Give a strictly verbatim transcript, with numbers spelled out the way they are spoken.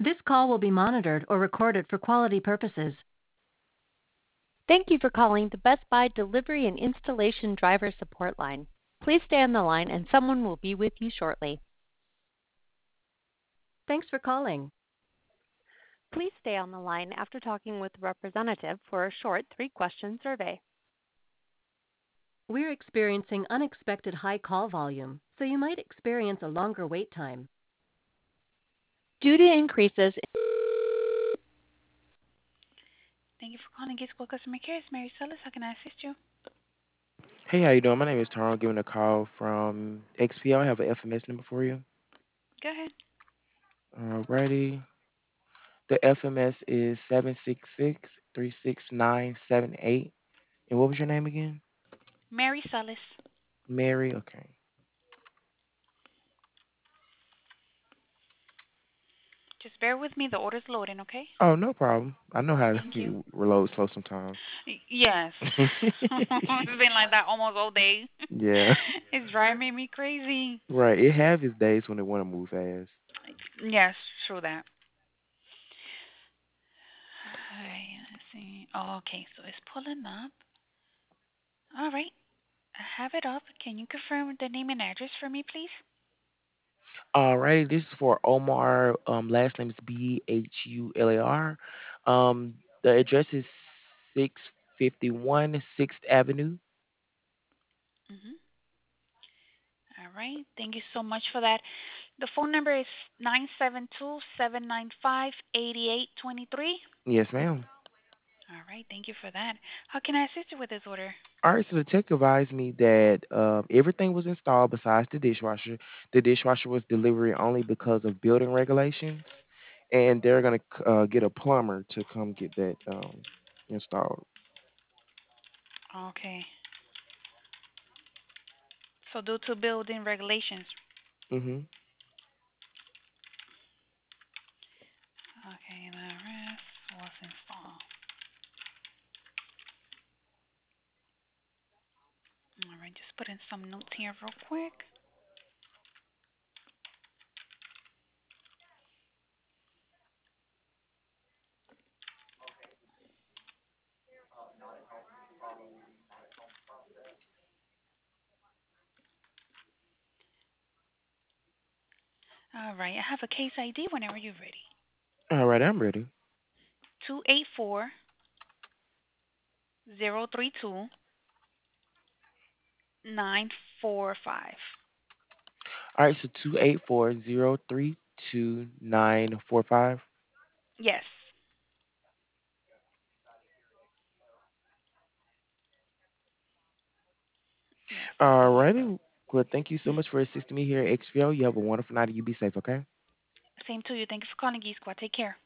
This call will be monitored or recorded for quality purposes. Thank you for calling the Best Buy Delivery and Installation Driver Support Line. Please stay on the line and someone will be with you shortly. Thanks for calling. Please stay on the line after talking with a representative for a short three-question survey. We're experiencing unexpected high call volume, so you might experience a longer wait time. Due to increases Thank you for calling Gatesville Customer Care. It's Mary Sellis. How can I assist you? Hey, how you doing? My name is Taro. I'm giving a call from X P O. I have an F M S number for you. Go ahead. Alrighty. The F M S is seven six six three six nine seven eight. And what was your name again? Mary Sellis. Mary. Okay. Just bear with me. The order's loading, okay? Oh, no problem. I know how Thank you. to reload slow sometimes. Y- Yes. It's been like that almost all day. Yeah. It's driving me crazy. Right. It have its days when it want to move fast. Yes, true that. Alright, let's see. Oh, okay, so it's pulling up. All right. I have it up. Can you confirm the name and address for me, please? Alrighty. This is for Omar. Um, last name is B H U L A R. Um, the address is six fifty-one Sixth Avenue. Mm-hmm. All right. Thank you so much for that. The phone number is nine seven two, seven nine five, eight eight two three. Yes, ma'am. All right. Thank you for that. How can I assist you with this order? All right, so the tech advised me that um, everything was installed besides the dishwasher. The dishwasher was delivery only because of building regulations, and they're gonna uh, get a plumber to come get that um, installed. Okay. So due to building regulations. Mhm. Okay, the rest was installed. All right, just put in some notes here real quick. All right, I have a case I D whenever you're ready. All right, I'm ready. Two eight four zero three two nine four five. All right, so two eight four zero three two nine four five. Yes. Yes, All indeed. righty. Well, thank you so much for assisting me here at X P O. You have a wonderful night and you be safe, okay? Same to you. Thank you for calling Geek Squad. Take care.